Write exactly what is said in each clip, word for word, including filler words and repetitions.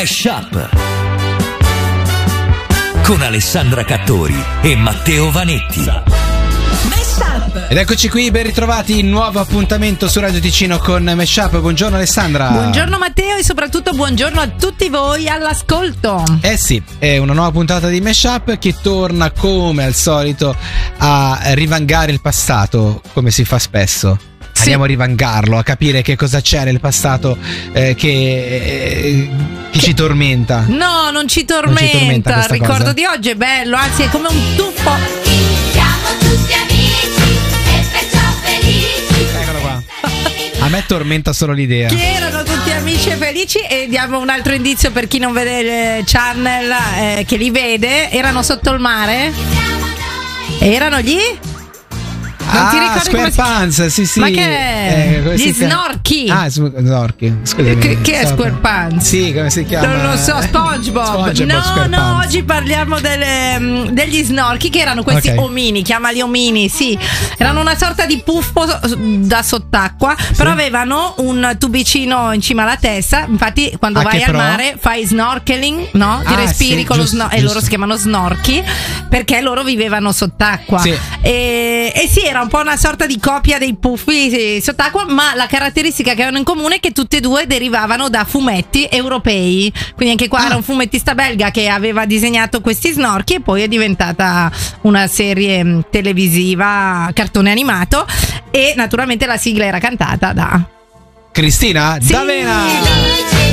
Mashup con Alessandra Cattori e Matteo Vanetti. Ed eccoci qui, ben ritrovati in nuovo appuntamento su Radio Ticino con Mashup. Buongiorno Alessandra. Buongiorno Matteo e soprattutto buongiorno a tutti voi all'ascolto. Eh sì, è una nuova puntata di Mashup che torna come al solito a rivangare il passato, come si fa spesso. Sì. Andiamo a rivangarlo, a capire che cosa c'è nel passato eh, che, eh, che, che ci tormenta. No, non ci tormenta. Non ci tormenta il ricordo cosa. Di oggi è bello, anzi è come un tuffo. Siamo tutti amici e perciò felici. Eccolo qua. A me tormenta solo l'idea. Che erano tutti amici e felici. E diamo un altro indizio per chi non vede il channel, eh, che li vede. Erano sotto il mare. Erano gli... Non ah, ti ricordi SquarePants, si... sì sì. Ma che è? Eh, Gli snorchi. Ah, snorchi. Scusami. Che, che è SquarePants? Sì, come si chiama? Non lo so, SpongeBob. SpongeBob no, no, oggi parliamo delle, degli snorchi, che erano questi okay. omini, chiamali omini, sì. Erano una sorta di puffo da sott'acqua, sì. Però avevano un tubicino in cima alla testa. Infatti, quando ah, vai al pro? mare fai snorkeling, no? Ti ah, respiri sì, con giusto, lo snorkel. E loro si chiamano snorchi perché loro vivevano sott'acqua. Sì. E, e sì, era un po' una sorta di copia dei puffi sott'acqua, ma la caratteristica che avevano in comune è che tutti e due derivavano da fumetti europei. Quindi anche qua ah. era un fumettista belga che aveva disegnato questi snorchi e poi è diventata una serie televisiva, cartone animato, e naturalmente la sigla era cantata da Cristina sì. D'Avena.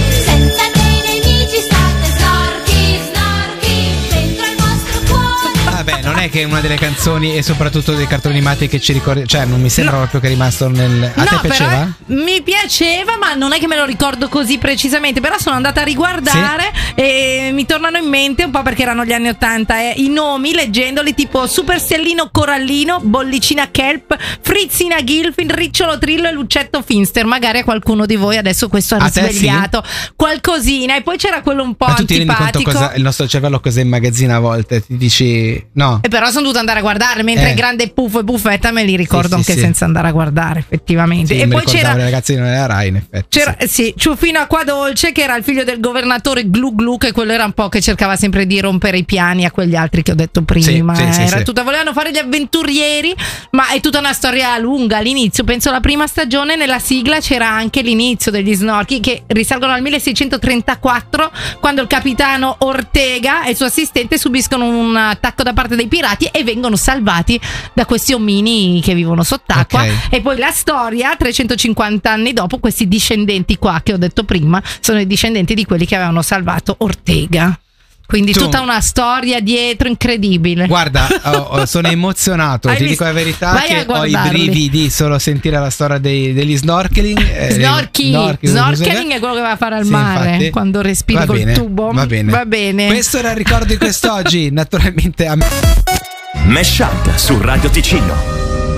Vabbè, non è che è una delle canzoni e soprattutto dei cartoni animati che ci ricordi, cioè non mi sembra no. proprio che è rimasto nel... A no, te piaceva? Però mi piaceva, ma non è che me lo ricordo così precisamente, però sono andata a riguardare sì. e mi tornano in mente un po' perché erano gli anni ottanta eh, i nomi, leggendoli, tipo Superstellino Corallino, Bollicina Kelp, Frizzina Gilfin, Ricciolo Trillo e Luccetto Finster. Magari a qualcuno di voi adesso questo ha risvegliato sì? qualcosina. E poi c'era quello un po' ma tu antipatico. Ti rendi conto cosa, il nostro cervello cosa immagazzina a volte? Ti dici... No. E però sono dovuta andare a guardare, mentre eh. Grande Puffo e Buffetta me li ricordo sì, anche sì, senza sì. andare a guardare effettivamente. Sì, e mi poi c'era le ragazze non era Rai in effetti. C'era sì. sì, Ciuffino Acquadolce, che era il figlio del governatore Glu Glu, che quello era un po' che cercava sempre di rompere i piani a quegli altri che ho detto prima. Sì, sì, era sì, tutta, sì. volevano fare gli avventurieri, ma è tutta una storia lunga. All'inizio, penso la prima stagione, nella sigla c'era anche l'inizio degli snorchi, che risalgono al milleseicentotrentaquattro, quando il capitano Ortega e il suo assistente subiscono un attacco da parte dei pirati e vengono salvati da questi omini che vivono sott'acqua. Okay. E poi la storia, trecentocinquanta anni dopo, questi discendenti qua che ho detto prima sono i discendenti di quelli che avevano salvato Ortega. Quindi tu, tutta una storia dietro incredibile. Guarda, oh, oh, sono emozionato. Ti dico la verità che ho i brividi solo a sentire la storia dei, degli snorkeling. Eh, Snorchi, snorkeling, snorkeling è quello che va a fare al sì, mare infatti. Quando respiri va col bene, tubo. Va bene. Va bene. Questo era il ricordo di quest'oggi. Naturalmente a me. Mashup su Radio Ticino.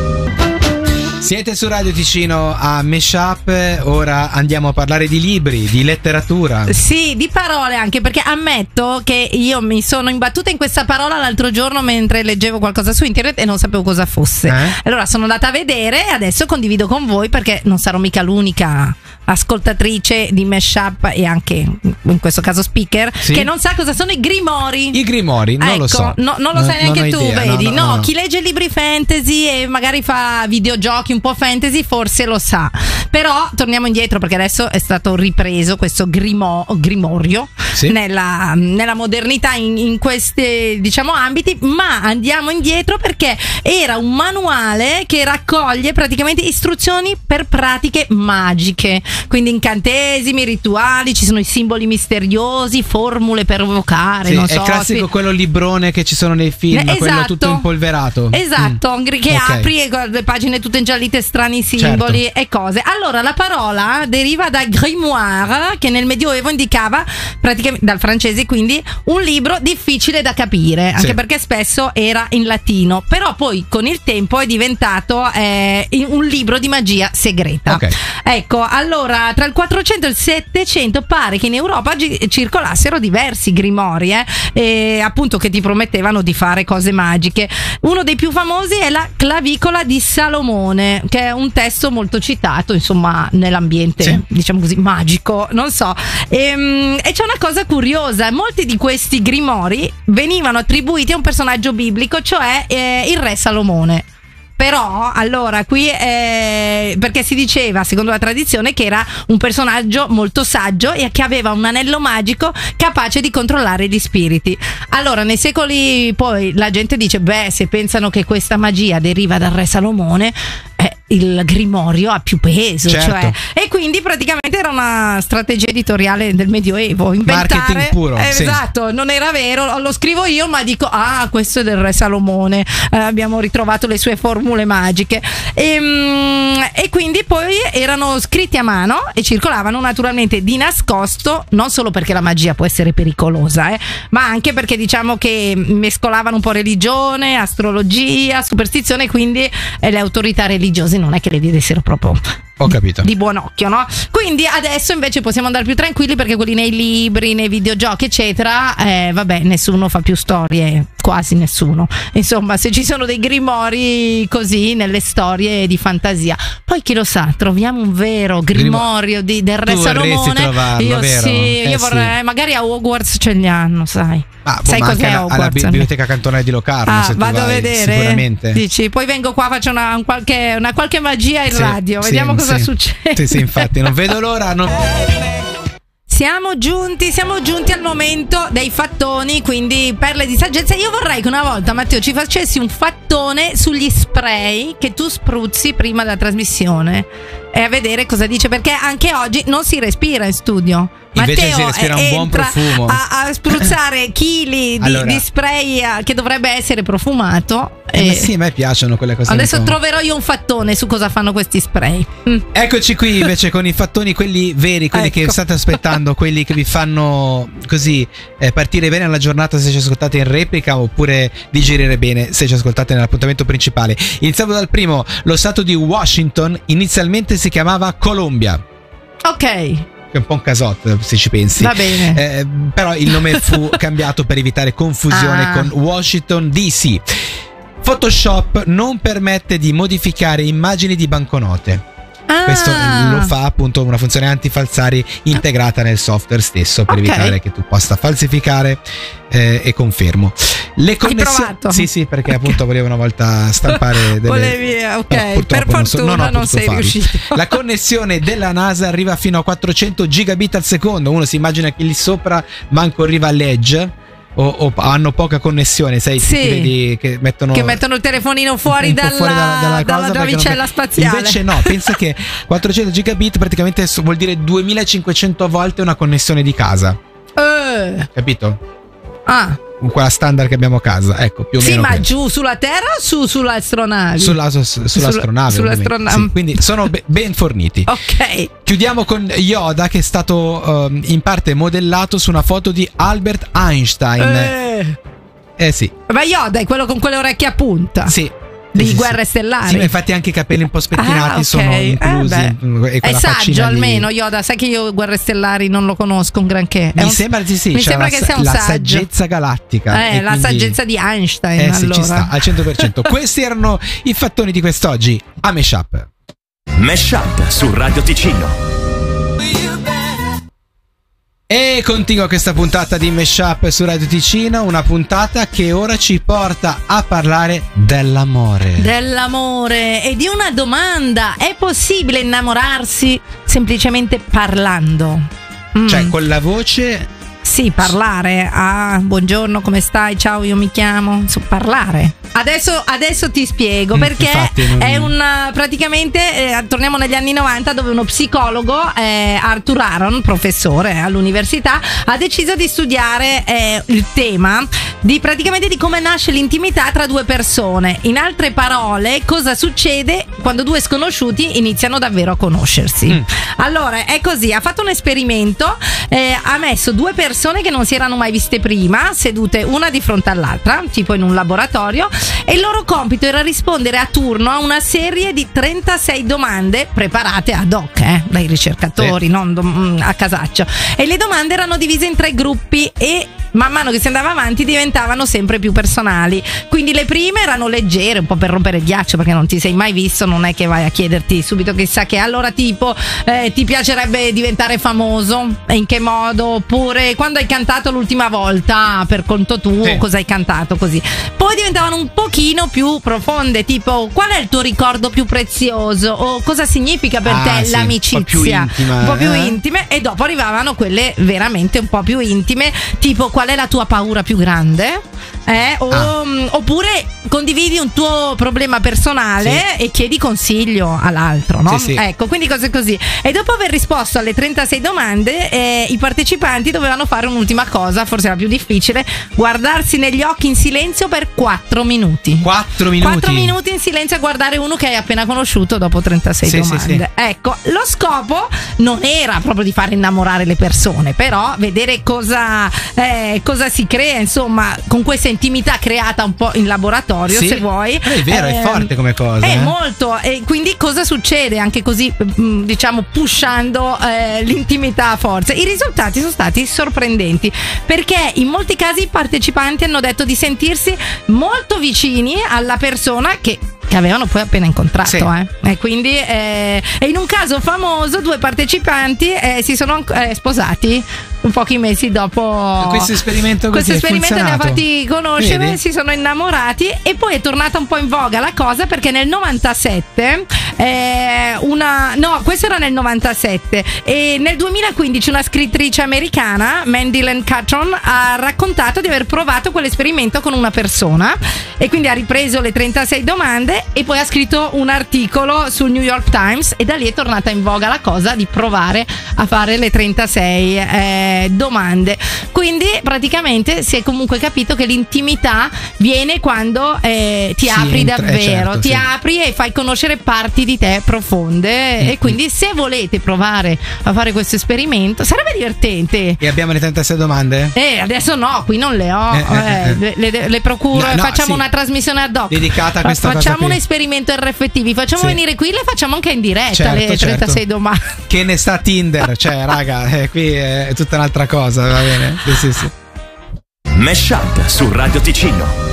Siete su Radio Ticino a Mashup. Ora andiamo a parlare di libri, di letteratura. Sì, di parole anche, perché ammetto che io mi sono imbattuta in questa parola l'altro giorno mentre leggevo qualcosa su internet e non sapevo cosa fosse. Eh? Allora sono andata a vedere e adesso condivido con voi, perché non sarò mica l'unica ascoltatrice di Mashup e anche in questo caso speaker sì. che non sa cosa sono i grimori. I grimori, non ecco, lo so. No, non lo no, sai neanche tu, idea, vedi? No, no, no, no, no, chi legge libri fantasy e magari fa videogiochi un po' fantasy forse lo sa. Però torniamo indietro, perché adesso è stato ripreso questo grimo, grimorio sì. nella, nella modernità in, in questi, diciamo, ambiti. Ma andiamo indietro perché era un manuale che raccoglie praticamente istruzioni per pratiche magiche, quindi incantesimi, rituali, ci sono i simboli misteriosi, formule per evocare, sì, non è so, classico sì. quello librone che ci sono nei film, esatto. quello tutto impolverato. Esatto, mm. che okay. apri e le pagine tutte ingiallite, strani simboli certo. e cose. Allora la parola deriva da grimoire, che nel Medioevo indicava praticamente, dal francese quindi, un libro difficile da capire, anche sì. perché spesso era in latino, però poi con il tempo è diventato eh, un libro di magia segreta. Okay. Ecco, allora Allora, tra il quattrocento e il settecento pare che in Europa gi- circolassero diversi grimori, eh, e appunto che ti promettevano di fare cose magiche. Uno dei più famosi è la clavicola di Salomone, che è un testo molto citato, insomma, nell'ambiente, Sì. diciamo così, magico, non so. Ehm, E, c'è una cosa curiosa: molti di questi grimori venivano attribuiti a un personaggio biblico, cioè eh, il re Salomone. Però, allora, qui eh, perché si diceva, secondo la tradizione, che era un personaggio molto saggio e che aveva un anello magico capace di controllare gli spiriti. Allora, nei secoli poi la gente dice, beh, se pensano che questa magia deriva dal re Salomone, eh, il grimorio ha più peso, Certo. cioè. E quindi praticamente era una strategia editoriale del Medioevo, inventare. Marketing puro, eh, sì. Esatto, non era vero, lo scrivo io, ma dico, ah, questo è del re Salomone, eh, abbiamo ritrovato le sue formule magiche. E, mm, e quindi poi erano scritti a mano e circolavano naturalmente di nascosto, non solo perché la magia può essere pericolosa, eh, ma anche perché diciamo che mescolavano un po' religione, astrologia, superstizione, quindi eh, le autorità religiose non è che le vedessero proprio Ho capito. di buon occhio, no? Quindi adesso invece possiamo andare più tranquilli, perché quelli nei libri, nei videogiochi eccetera, eh, vabbè, nessuno fa più storie, quasi nessuno. Insomma, se ci sono dei grimori così nelle storie di fantasia, poi chi lo sa, troviamo un vero grimorio di, del re Tu vorresti Salomone. trovarlo, Io vero? sì, Eh, io sì. vorrei, magari a Hogwarts ce li hanno, sai. Ah, boh, Sai ma anche cos'è alla, alla Hogwarts? biblioteca cantonale di Locarno, Ah, se tu vado a vai, vedere. sicuramente. Dici, poi vengo qua, faccio una, un qualche, una qualche magia in Sì, radio, sì, vediamo cosa sì. succede. Sì, sì, infatti, non vedo l'ora. Non... Siamo giunti, siamo giunti al momento dei fattoni, quindi perle di saggezza. Io vorrei che una volta, Matteo, ci facessi un fattone sugli spray che tu spruzzi prima della trasmissione, e a vedere cosa dice, perché anche oggi non si respira in studio. Invece Matteo si respira un eh, buon entra profumo. a, a spruzzare chili di, Allora. di spray eh, che dovrebbe essere profumato. Eh, ma e sì, a me piacciono quelle cose. adesso un po'. troverò io un fattone su cosa fanno questi spray. Mm. Eccoci qui invece con i fattoni, quelli veri, quelli che Ecco. state aspettando, quelli che vi fanno così eh, partire bene alla giornata se ci ascoltate in replica, oppure digerire bene se ci ascoltate nell'appuntamento principale. Iniziamo dal primo. Lo stato di Washington inizialmente si chiamava Columbia, Ok, che è un po' un casotto se ci pensi. va bene. Eh, però il nome fu cambiato per evitare confusione Ah. con Washington D C. Photoshop non permette di modificare immagini di banconote. Ah. Questo lo fa appunto una funzione antifalsari integrata nel software stesso, per Ok. evitare che tu possa falsificare, eh, e confermo. Le connessioni. provato? Sì, sì, perché Ok. appunto volevo una volta stampare delle. Volevi, ok, No, purtroppo per non so- fortuna non ho non, potuto sei farlo. riuscito. La connessione della NASA arriva fino a quattrocento gigabit al secondo. Uno si immagina che lì sopra manco arriva all'edge. O, o hanno poca connessione, sai, Sì. ti vedi che mettono Che mettono il telefonino fuori, un po' dalla, fuori dalla, dalla dalla cosa, perché navicella non- spaziale. Invece no, pensa che quattrocento gigabit praticamente so- vuol dire duemilacinquecento volte una connessione di casa, Eh. capito? Ah, Con quella standard che abbiamo a casa, ecco, più o sì, meno ma questo. giù sulla terra o su sulle astronavi? Sulla, su- sull'astronave, Sulla- ovviamente. sull'astronave. Sì, quindi sono be- ben forniti. Ok. Chiudiamo con Yoda, che è stato ehm, in parte modellato su una foto di Albert Einstein. Eh. Eh sì, Ma Yoda è quello con quelle orecchie a punta. sì. Di Sì, sì, Guerre sì. Stellari. Sì, ma infatti anche i capelli un po' spettinati Ah, ok. sono inclusi. Eh, beh. e È quella saggio faccina lì. almeno Yoda, sai che io Guerre Stellari non lo conosco un granché. È Mi un- sembra di sì, mi c'è sembra la, che sia un la saggio. saggezza galattica. Eh, e la quindi- saggezza di Einstein. Eh sì, allora. ci sta, al cento per cento. Questi erano i fattoni di quest'oggi a Meshup. Meshup su Radio Ticino. E continua questa puntata di Meshup su Radio Ticino, una puntata che ora ci porta a parlare dell'amore. Dell'amore e di una domanda: è possibile innamorarsi semplicemente parlando? Mm. Cioè, con la voce. Sì, parlare. Ah, buongiorno, come stai? Ciao, io mi chiamo. Insomma, parlare. Adesso, adesso ti spiego Mm, perché infatti, non- è un praticamente eh, torniamo negli anni novanta, dove uno psicologo, eh, Arthur Aron, professore all'università, ha deciso di studiare eh, il tema di praticamente di come nasce l'intimità tra due persone. In altre parole, cosa succede quando due sconosciuti iniziano davvero a conoscersi. Mm. Allora, è così, ha fatto un esperimento, eh, ha messo due persone che non si erano mai viste prima, sedute una di fronte all'altra, tipo in un laboratorio, e il loro compito era rispondere a turno a una serie di trentasei domande preparate ad hoc eh, dai ricercatori, sì. non do- a casaccio, e le domande erano divise in tre gruppi e man mano che si andava avanti diventavano sempre più personali. Quindi le prime erano leggere, un po' per rompere il ghiaccio, perché non ti sei mai visto, non è che vai a chiederti subito chissà che. Allora tipo eh, ti piacerebbe diventare famoso? E in che modo? Oppure quando hai cantato l'ultima volta per conto tuo, sì. cosa hai cantato, così. Poi diventavano un pochino più profonde, tipo qual è il tuo ricordo più prezioso, o cosa significa per Ah, te sì, l'amicizia, un po' più intima, un po' più eh. intime. E dopo arrivavano quelle veramente un po' più intime, tipo qual è la tua paura più grande, eh? O, Ah. mh, oppure condividi un tuo problema personale e chiedi consiglio all'altro, no? Sì, sì. Ecco, quindi cose così. E dopo aver risposto alle trentasei domande, eh, i partecipanti dovevano fare un'ultima cosa, forse la più difficile: guardarsi negli occhi in silenzio per quattro minuti. Quattro minuti. Quattro minuti in silenzio a guardare uno che hai appena conosciuto dopo trentasei Sì, sì, domande. Ecco, lo scopo non era proprio di fare innamorare le persone, però vedere cosa, eh, cosa si crea, insomma, con questa intimità creata un po' in laboratorio, Sì. se vuoi. È vero, è Eh, forte come cosa. È eh. molto. E quindi cosa succede? Anche così, mh, diciamo, pushando eh, l'intimità a forza. I risultati sono stati sorprendenti, perché in molti casi i partecipanti hanno detto di sentirsi molto vicini alla persona che che avevano poi appena incontrato, Sì. eh. E quindi eh, e in un caso famoso due partecipanti eh, si sono anc- eh, sposati un pochi mesi dopo Questo esperimento così questo è esperimento li ha funzionato. fatti conoscere, Vedi? si sono innamorati, e poi è tornata un po' in voga la cosa, perché nel novantasette eh, una no questo era nel novantasette e nel duemilaquindici una scrittrice americana, Mandy Lane Catron, ha raccontato di aver provato quell'esperimento con una persona, e quindi ha ripreso le trentasei domande e poi ha scritto un articolo sul New York Times, e da lì è tornata in voga la cosa di provare a fare le trentasei eh, domande. Quindi praticamente si è comunque capito che l'intimità viene quando eh, ti Si apri entra- eh, davvero, certo, ti sì. apri e fai conoscere parti di te profonde. Mm-hmm. E quindi se volete provare a fare questo esperimento sarebbe divertente. E abbiamo le trentasei domande? Eh, adesso no, qui non le ho, Eh, eh, eh, eh. le, le- le procuro, No, no, facciamo sì. una trasmissione ad hoc. Dedicata a questa cosa Facciamo qui. un esperimento R F T, vi facciamo Sì. venire qui, le facciamo anche in diretta, Certo, le certo. trentasei domande. Che ne sta Tinder? Cioè, raga, eh, qui è tutta un'altra cosa, va bene? Sì, sì, sì. Mesh Up su Radio Ticino.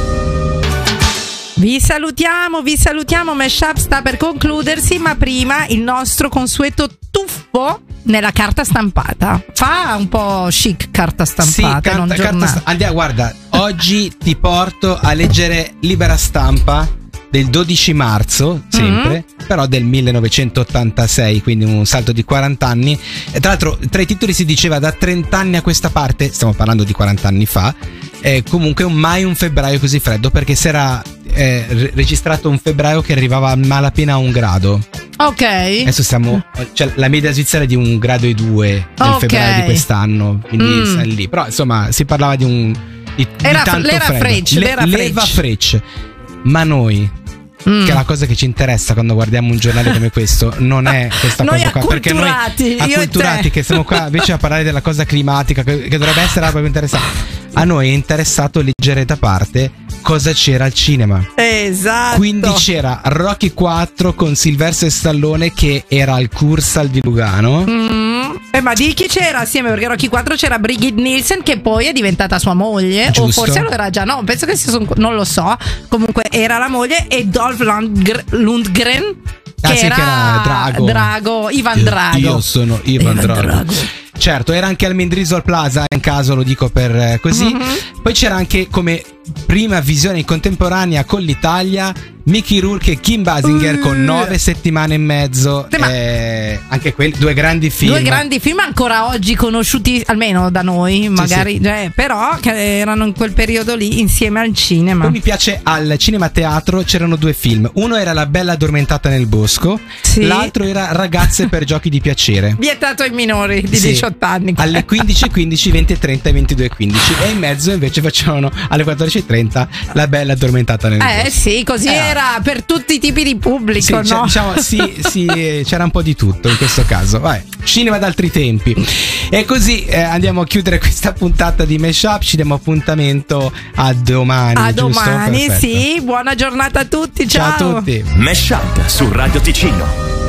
Vi salutiamo, vi salutiamo, Mashup sta per concludersi, ma prima il nostro consueto tuffo nella carta stampata. Fa un po' chic carta stampata, sì, non carta, carta giornale. sta- andiamo, guarda, oggi ti porto a leggere Libera Stampa del dodici marzo, sempre, Mm-hmm. però del millenovecentottantasei, quindi un salto di quaranta anni. E tra l'altro, tra i titoli si diceva da trenta anni a questa parte, stiamo parlando di quaranta anni fa, eh, comunque un- mai un febbraio così freddo, perché si era eh, re- registrato un febbraio che arrivava a malapena a un grado. Ok. Adesso siamo, cioè la media svizzera è di un grado e due nel Ok. febbraio di quest'anno, quindi Mm. sta lì. Però insomma si parlava di un di, di Era- tanto l'era freddo. frecce, l'era leva frecce. frecce. Ma noi, Mm. che è la cosa che ci interessa quando guardiamo un giornale come questo, non è questa Noi cosa qua, perché noi acculturati, io e acculturati te. che siamo qua invece a parlare della cosa climatica, che, che dovrebbe essere la cosa più interessante. A noi è interessato leggere da parte cosa c'era al cinema. Esatto. Quindi c'era Rocky quattro con Sylvester Stallone che era al Cursal di Lugano. Mm. Eh, ma di chi c'era assieme? Perché Rocky quattro c'era Brigitte Nielsen, che poi è diventata sua moglie. O Giusto. forse lo era già, no? Penso che si sono. Non lo so. Comunque era la moglie. E Dolph Lundgren. Lundgren Ah, che, sì, era che era Drago. Drago, Ivan Io- Drago. Io sono Ivan, Ivan Drago. Drago. Certo, era anche al Mendrisol Plaza, in caso lo dico per eh, così. Mhm. Poi c'era anche come prima visione in contemporanea con l'Italia Mickey Rourke e Kim Basinger Uh. con nove settimane e mezzo. Sì, ma- eh, anche quelli, due grandi film. Due grandi film ancora oggi conosciuti, almeno da noi, magari, eh, però che erano in quel periodo lì insieme al cinema. Poi mi piace al cinema teatro c'erano due film. Uno era La bella addormentata nel bosco, Sì. l'altro era Ragazze per giochi di piacere. Vietato ai minori di Sì. diciotto anni. Alle quindici e quindici, venti e trenta e ventidue e quindici. E in mezzo invece facevano alle quattordici e trenta La bella addormentata nel Eh bosco. sì, così Eh, era era per tutti i tipi di pubblico, Sì, no? c'è- diciamo, sì, sì, c'era un po' di tutto in questo caso. Vai, cinema d'altri tempi. E così eh, andiamo a chiudere questa puntata di Mashup. Ci diamo appuntamento a domani. A giusto? domani, Perfetto. sì. Buona giornata a tutti. Ciao a tutti. Mashup su Radio Ticino.